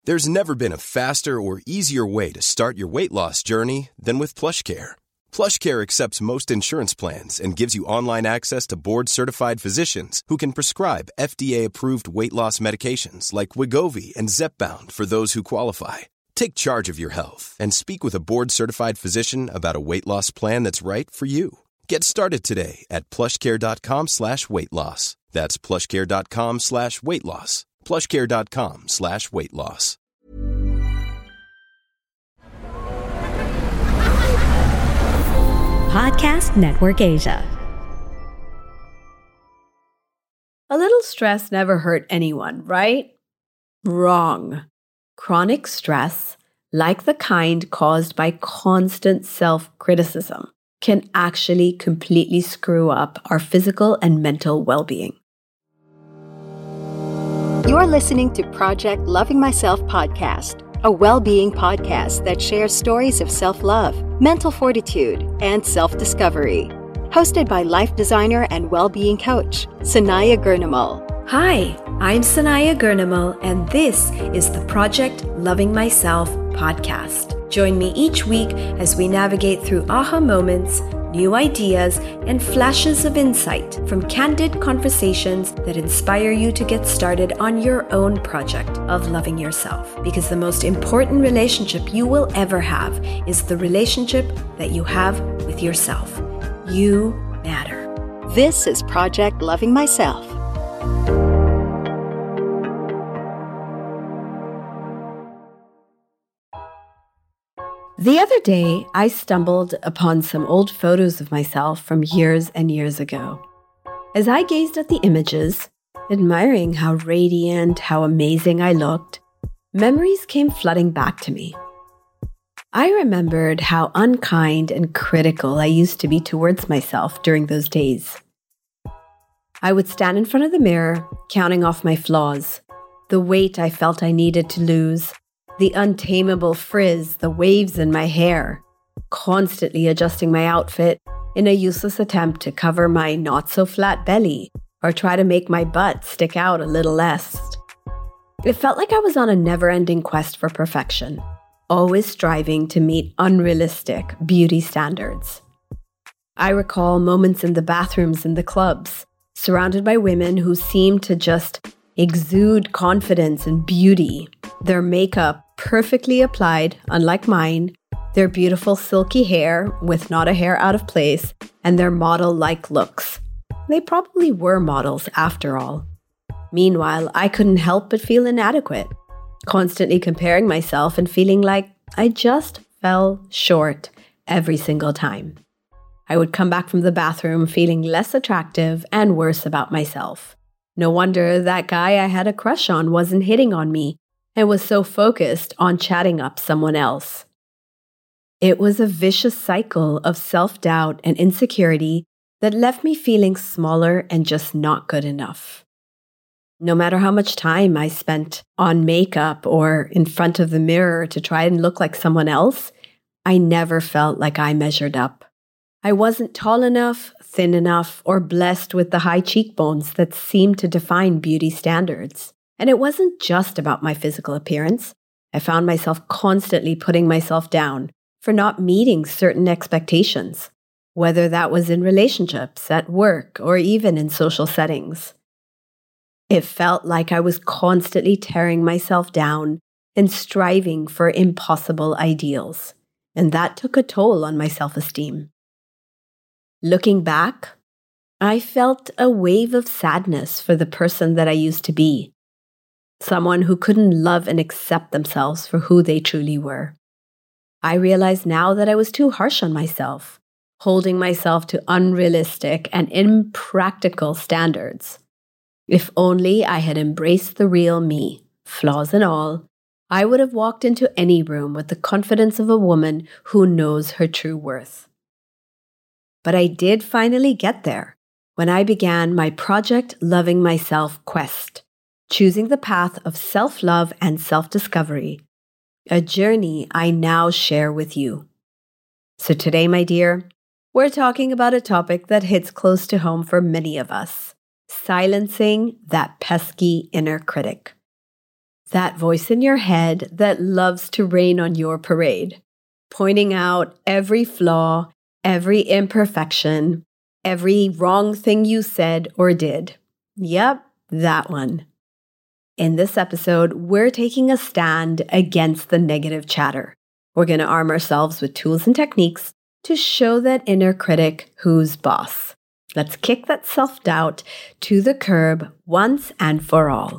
There's never been a faster or easier way to start your weight loss journey than with PlushCare. PlushCare accepts most insurance plans and gives you online access to board-certified physicians who can prescribe FDA-approved weight loss medications like Wegovy and Zepbound for those who qualify. Take charge of your health and speak with a board-certified physician about a weight loss plan that's right for you. Get started today at plushcare.com/weight loss. That's plushcare.com/weight loss. plushcare.com/weight loss. Podcast Network Asia. A little stress never hurt anyone, right? Wrong. Chronic stress, like the kind caused by constant self-criticism, can actually completely screw up our physical and mental well-being. You're listening to Project Loving Myself podcast, a well-being podcast that shares stories of self-love, mental fortitude, and self-discovery. Hosted by life designer and well-being coach, Sanaya Gurnamal. Hi, I'm Sanaya Gurnamal, and this is the Project Loving Myself podcast. Join me each week as we navigate through aha moments, new ideas, and flashes of insight from candid conversations that inspire you to get started on your own project of loving yourself. Because the most important relationship you will ever have is the relationship that you have with yourself. You matter. This is Project Loving Myself. The other day, I stumbled upon some old photos of myself from years and years ago. As I gazed at the images, admiring how radiant, how amazing I looked, memories came flooding back to me. I remembered how unkind and critical I used to be towards myself during those days. I would stand in front of the mirror, counting off my flaws, the weight I felt I needed to lose, the untamable frizz, the waves in my hair, constantly adjusting my outfit in a useless attempt to cover my not-so-flat belly or try to make my butt stick out a little less. It felt like I was on a never-ending quest for perfection, always striving to meet unrealistic beauty standards. I recall moments in the bathrooms in the clubs, surrounded by women who seemed to just exude confidence and beauty, their makeup perfectly applied, unlike mine, their beautiful silky hair with not a hair out of place, and their model-like looks. They probably were models after all. Meanwhile, I couldn't help but feel inadequate, constantly comparing myself and feeling like I just fell short every single time. I would come back from the bathroom feeling less attractive and worse about myself. No wonder that guy I had a crush on wasn't hitting on me and was so focused on chatting up someone else. It was a vicious cycle of self-doubt and insecurity that left me feeling smaller and just not good enough. No matter how much time I spent on makeup or in front of the mirror to try and look like someone else, I never felt like I measured up. I wasn't tall enough, thin enough, or blessed with the high cheekbones that seemed to define beauty standards. And it wasn't just about my physical appearance. I found myself constantly putting myself down for not meeting certain expectations, whether that was in relationships, at work, or even in social settings. It felt like I was constantly tearing myself down and striving for impossible ideals, and that took a toll on my self-esteem. Looking back, I felt a wave of sadness for the person that I used to be. Someone who couldn't love and accept themselves for who they truly were. I realize now that I was too harsh on myself, holding myself to unrealistic and impractical standards. If only I had embraced the real me, flaws and all, I would have walked into any room with the confidence of a woman who knows her true worth. But I did finally get there when I began my Project Loving Myself quest, choosing the path of self-love and self-discovery, a journey I now share with you. So today, my dear, we're talking about a topic that hits close to home for many of us, silencing that pesky inner critic. That voice in your head that loves to rain on your parade, pointing out every flaw, every imperfection, every wrong thing you said or did. Yep, that one. In this episode, we're taking a stand against the negative chatter. We're going to arm ourselves with tools and techniques to show that inner critic who's boss. Let's kick that self-doubt to the curb once and for all.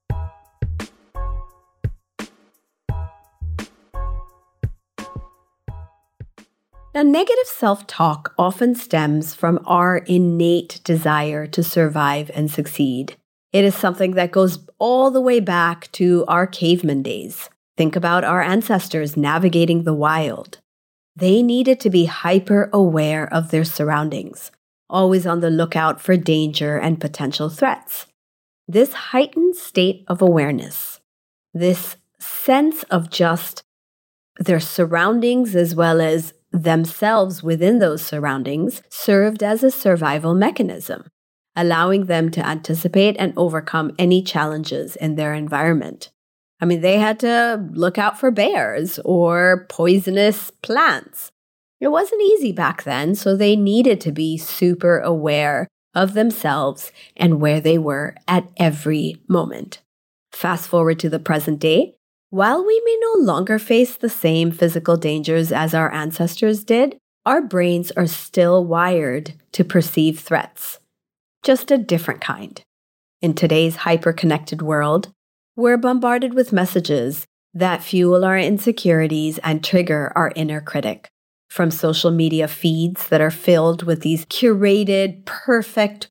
Now, negative self-talk often stems from our innate desire to survive and succeed. It is something that goes all the way back to our caveman days. Think about our ancestors navigating the wild. They needed to be hyper-aware of their surroundings, always on the lookout for danger and potential threats. This heightened state of awareness, this sense of just their surroundings as well as themselves within those surroundings, served as a survival mechanism, allowing them to anticipate and overcome any challenges in their environment. I mean, they had to look out for bears or poisonous plants. It wasn't easy back then, so they needed to be super aware of themselves and where they were at every moment. Fast forward to the present day. While we may no longer face the same physical dangers as our ancestors did, our brains are still wired to perceive threats, just a different kind. In today's hyper-connected world, we're bombarded with messages that fuel our insecurities and trigger our inner critic. From social media feeds that are filled with these curated, perfect,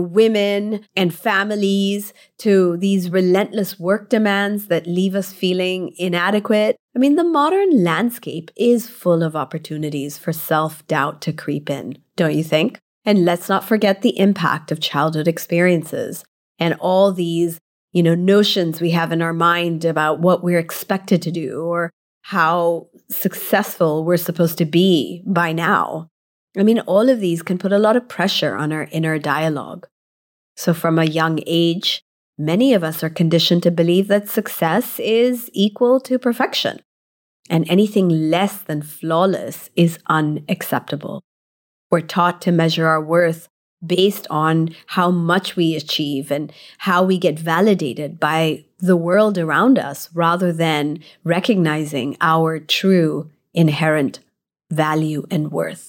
women and families, to these relentless work demands that leave us feeling inadequate. I mean, the modern landscape is full of opportunities for self-doubt to creep in, don't you think? And let's not forget the impact of childhood experiences and all these, notions we have in our mind about what we're expected to do or how successful we're supposed to be by now. I mean, all of these can put a lot of pressure on our inner dialogue. So from a young age, many of us are conditioned to believe that success is equal to perfection, and anything less than flawless is unacceptable. We're taught to measure our worth based on how much we achieve and how we get validated by the world around us, rather than recognizing our true inherent value and worth.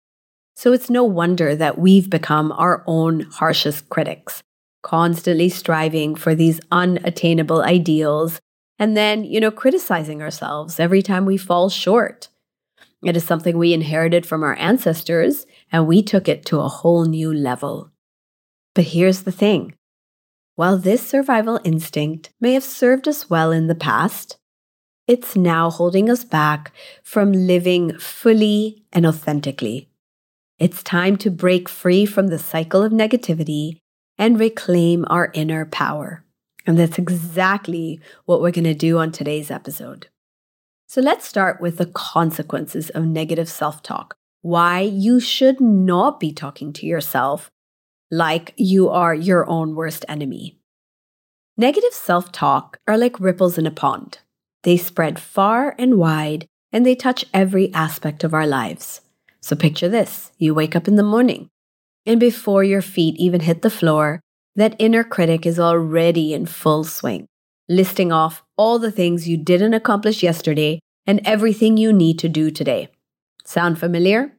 So it's no wonder that we've become our own harshest critics, constantly striving for these unattainable ideals and then, criticizing ourselves every time we fall short. It is something we inherited from our ancestors, and we took it to a whole new level. But here's the thing. While this survival instinct may have served us well in the past, it's now holding us back from living fully and authentically. It's time to break free from the cycle of negativity and reclaim our inner power. And that's exactly what we're going to do on today's episode. So let's start with the consequences of negative self-talk. Why you should not be talking to yourself like you are your own worst enemy. Negative self-talk are like ripples in a pond. They spread far and wide, and they touch every aspect of our lives. So picture this. You wake up in the morning, and before your feet even hit the floor, that inner critic is already in full swing, listing off all the things you didn't accomplish yesterday and everything you need to do today. Sound familiar?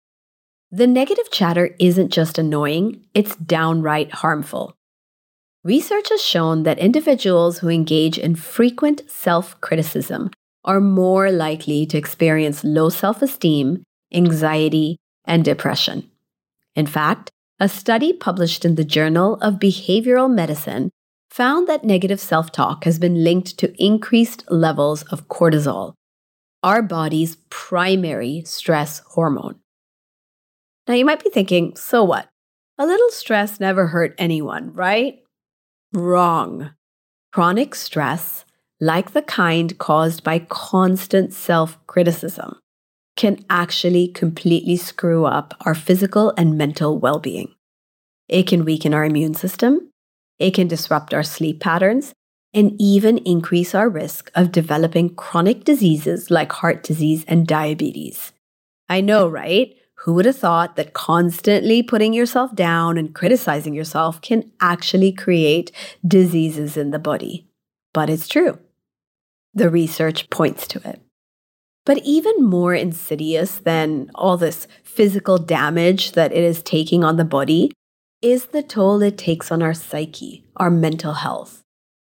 The negative chatter isn't just annoying, it's downright harmful. Research has shown that individuals who engage in frequent self-criticism are more likely to experience low self-esteem, anxiety, and depression. In fact, a study published in the Journal of Behavioral Medicine found that negative self-talk has been linked to increased levels of cortisol, our body's primary stress hormone. Now you might be thinking, so what? A little stress never hurt anyone, right? Wrong. Chronic stress, like the kind caused by constant self-criticism, can actually completely screw up our physical and mental well-being. It can weaken our immune system, it can disrupt our sleep patterns, and even increase our risk of developing chronic diseases like heart disease and diabetes. I know, right? Who would have thought that constantly putting yourself down and criticizing yourself can actually create diseases in the body? But it's true. The research points to it. But even more insidious than all this physical damage that it is taking on the body is the toll it takes on our psyche, our mental health.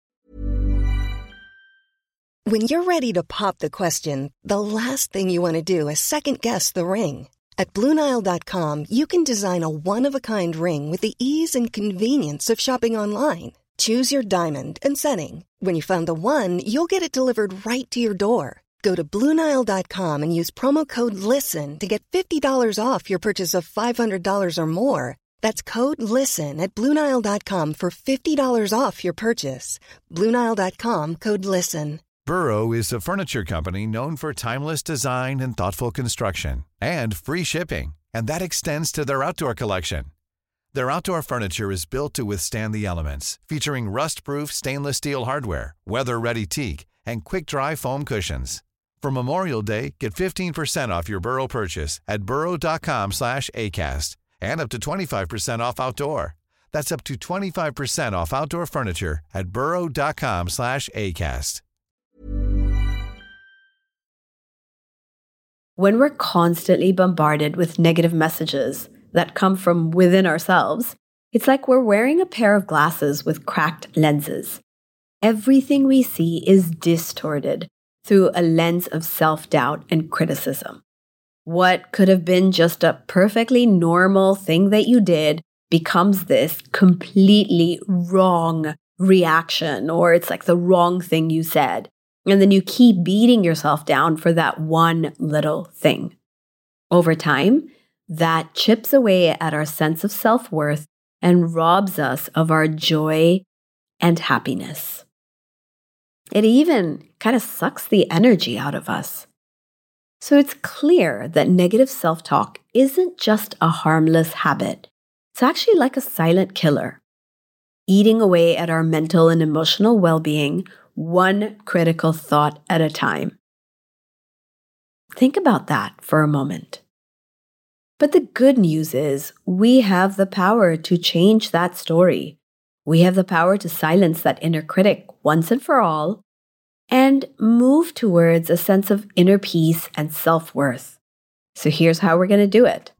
When you're ready to pop the question, the last thing you want to do is second-guess the ring. At BlueNile.com, you can design a one-of-a-kind ring with the ease and convenience of shopping online. Choose your diamond and setting. When you find the one, you'll get it delivered right to your door. Go to BlueNile.com and use promo code LISTEN to get $50 off your purchase of $500 or more. That's code LISTEN at BlueNile.com for $50 off your purchase. BlueNile.com, code LISTEN. Burrow is a furniture company known for timeless design and thoughtful construction, and free shipping, and that extends to their outdoor collection. Their outdoor furniture is built to withstand the elements, featuring rust-proof stainless steel hardware, weather-ready teak, and quick-dry foam cushions. For Memorial Day, get 15% off your Burrow purchase at burrow.com/ACAST, and up to 25% off outdoor. That's up to 25% off outdoor furniture at burrow.com/ACAST. When we're constantly bombarded with negative messages that come from within ourselves, it's like we're wearing a pair of glasses with cracked lenses. Everything we see is distorted through a lens of self-doubt and criticism. What could have been just a perfectly normal thing that you did becomes this completely wrong reaction, or it's like the wrong thing you said. And then you keep beating yourself down for that one little thing. Over time, that chips away at our sense of self-worth and robs us of our joy and happiness. It even kind of sucks the energy out of us. So it's clear that negative self-talk isn't just a harmless habit. It's actually like a silent killer, eating away at our mental and emotional well-being, one critical thought at a time. Think about that for a moment. But the good news is we have the power to change that story. We have the power to silence that inner critic once and for all and move towards a sense of inner peace and self-worth. So here's how we're going to do it.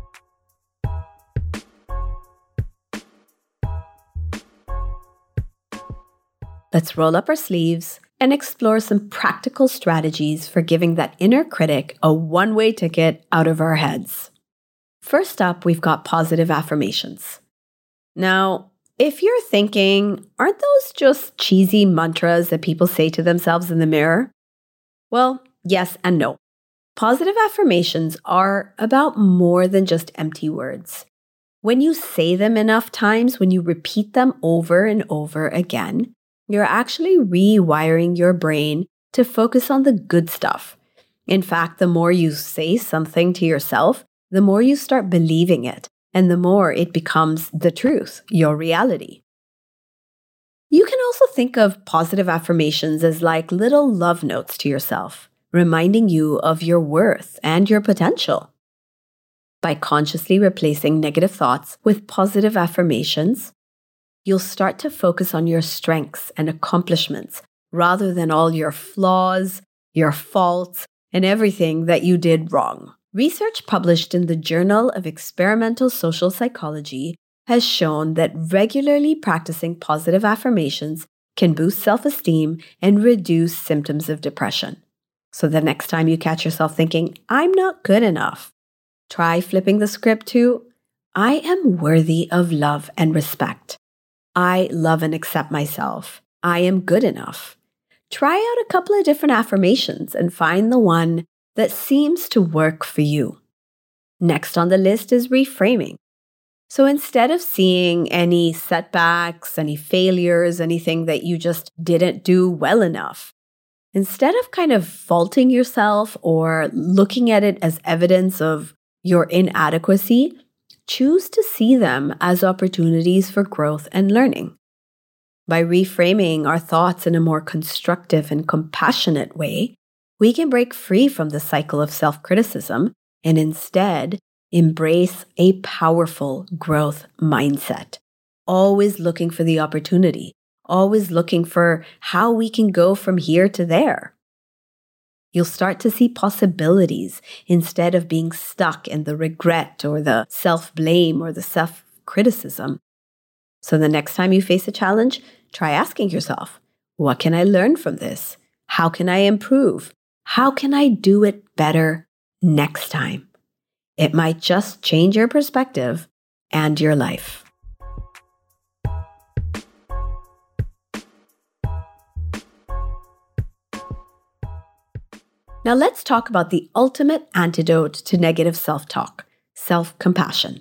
Let's roll up our sleeves and explore some practical strategies for giving that inner critic a one-way ticket out of our heads. First up, we've got positive affirmations. Now, if you're thinking, aren't those just cheesy mantras that people say to themselves in the mirror? Well, yes and no. Positive affirmations are about more than just empty words. When you say them enough times, when you repeat them over and over again, you're actually rewiring your brain to focus on the good stuff. In fact, the more you say something to yourself, the more you start believing it, and the more it becomes the truth, your reality. You can also think of positive affirmations as like little love notes to yourself, reminding you of your worth and your potential. By consciously replacing negative thoughts with positive affirmations, you'll start to focus on your strengths and accomplishments rather than all your flaws, your faults, and everything that you did wrong. Research published in the Journal of Experimental Social Psychology has shown that regularly practicing positive affirmations can boost self-esteem and reduce symptoms of depression. So the next time you catch yourself thinking, I'm not good enough, try flipping the script to, I am worthy of love and respect. I love and accept myself. I am good enough. Try out a couple of different affirmations and find the one that seems to work for you. Next on the list is reframing. So instead of seeing any setbacks, any failures, anything that you just didn't do well enough, instead of kind of faulting yourself or looking at it as evidence of your inadequacy, choose to see them as opportunities for growth and learning. By reframing our thoughts in a more constructive and compassionate way, we can break free from the cycle of self-criticism and instead embrace a powerful growth mindset. Always looking for the opportunity, always looking for how we can go from here to there. You'll start to see possibilities instead of being stuck in the regret or the self-blame or the self-criticism. So the next time you face a challenge, try asking yourself, what can I learn from this? How can I improve? How can I do it better next time? It might just change your perspective and your life. Now let's talk about the ultimate antidote to negative self-talk, self-compassion.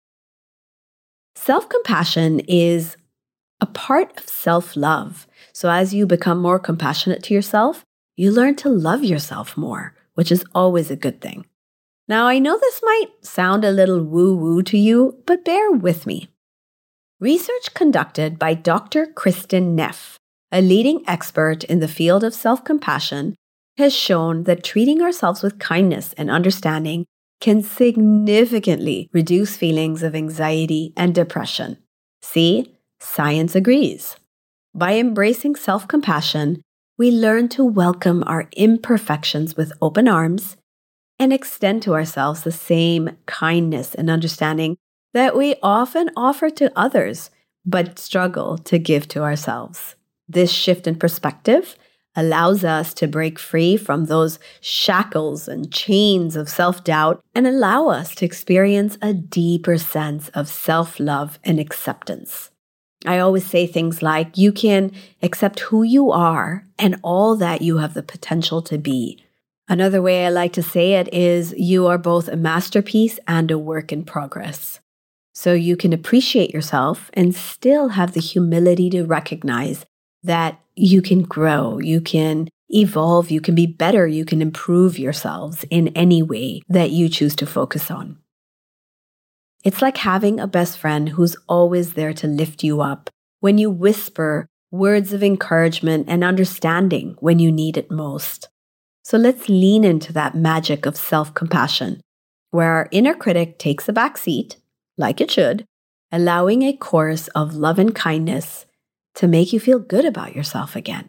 Self-compassion is a part of self-love. So as you become more compassionate to yourself, you learn to love yourself more, which is always a good thing. Now, I know this might sound a little woo-woo to you, but bear with me. Research conducted by Dr. Kristin Neff, a leading expert in the field of self-compassion, has shown that treating ourselves with kindness and understanding can significantly reduce feelings of anxiety and depression. See, science agrees. By embracing self-compassion, we learn to welcome our imperfections with open arms and extend to ourselves the same kindness and understanding that we often offer to others, but struggle to give to ourselves. This shift in perspective allows us to break free from those shackles and chains of self-doubt and allow us to experience a deeper sense of self-love and acceptance. I always say things like, you can accept who you are and all that you have the potential to be. Another way I like to say it is, you are both a masterpiece and a work in progress. So you can appreciate yourself and still have the humility to recognize that you can grow, you can evolve, you can be better, you can improve yourselves in any way that you choose to focus on. It's like having a best friend who's always there to lift you up when you whisper words of encouragement and understanding when you need it most. So let's lean into that magic of self-compassion, where our inner critic takes a back seat, like it should, allowing a chorus of love and kindness to make you feel good about yourself again.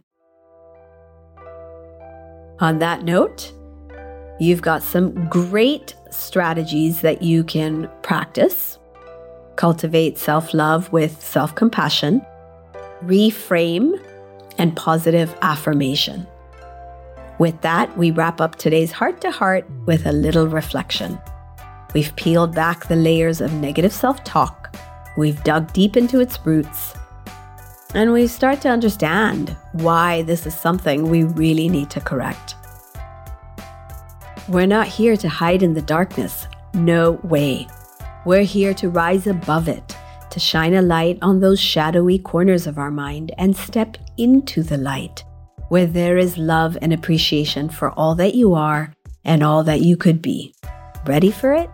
On that note, you've got some great strategies that you can practice. Cultivate self-love with self-compassion, reframe, and positive affirmation. With that, we wrap up today's Heart to Heart with a little reflection. We've peeled back the layers of negative self-talk. We've dug deep into its roots. And we start to understand why this is something we really need to correct. We're not here to hide in the darkness. No way. We're here to rise above it, to shine a light on those shadowy corners of our mind and step into the light, where there is love and appreciation for all that you are and all that you could be. Ready for it?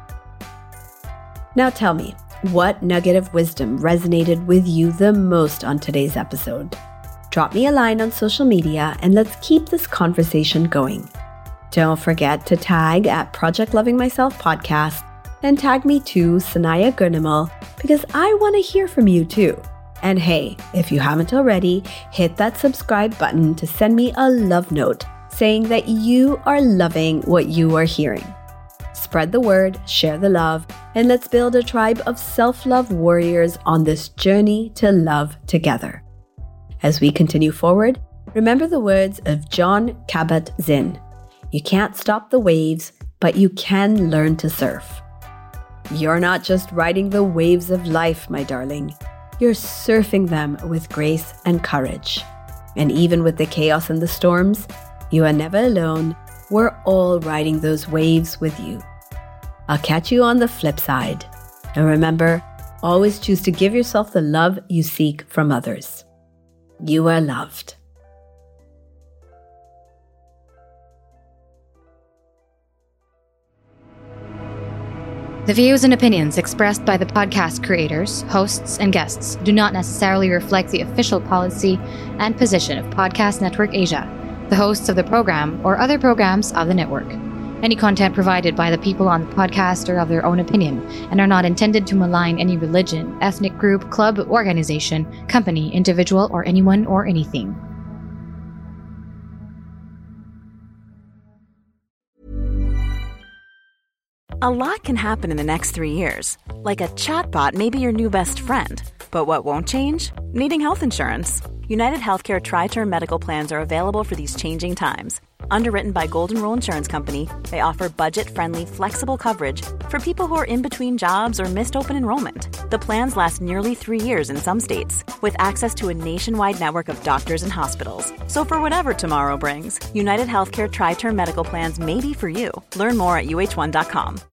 Now tell me, what nugget of wisdom resonated with you the most on today's episode? Drop me a line on social media and let's keep this conversation going. Don't forget to tag at Project Loving Myself Podcast and tag me too, Sanaya Gurnamal, because I want to hear from you too. And hey, if you haven't already, hit that subscribe button to send me a love note saying that you are loving what you are hearing. Spread the word, share the love, and let's build a tribe of self-love warriors on this journey to love together. As we continue forward, remember the words of Jon Kabat-Zinn. You can't stop the waves, but you can learn to surf. You're not just riding the waves of life, my darling. You're surfing them with grace and courage. And even with the chaos and the storms, you are never alone. We're all riding those waves with you. I'll catch you on the flip side. And remember, always choose to give yourself the love you seek from others. You are loved. The views and opinions expressed by the podcast creators, hosts, and guests do not necessarily reflect the official policy and position of Podcast Network Asia, the hosts of the program, or other programs of the network. Any content provided by the people on the podcast are of their own opinion and are not intended to malign any religion, ethnic group, club, organization, company, individual, or anyone or anything. A lot can happen in the next 3 years. Like a chatbot may be your new best friend. But what won't change? Needing health insurance. United Healthcare Tri-Term Medical Plans are available for these changing times. Underwritten by Golden Rule Insurance Company, they offer budget-friendly, flexible coverage for people who are in between jobs or missed open enrollment. The plans last nearly 3 years in some states, with access to a nationwide network of doctors and hospitals. So for whatever tomorrow brings, United Healthcare Tri-Term Medical Plans may be for you. Learn more at uh1.com.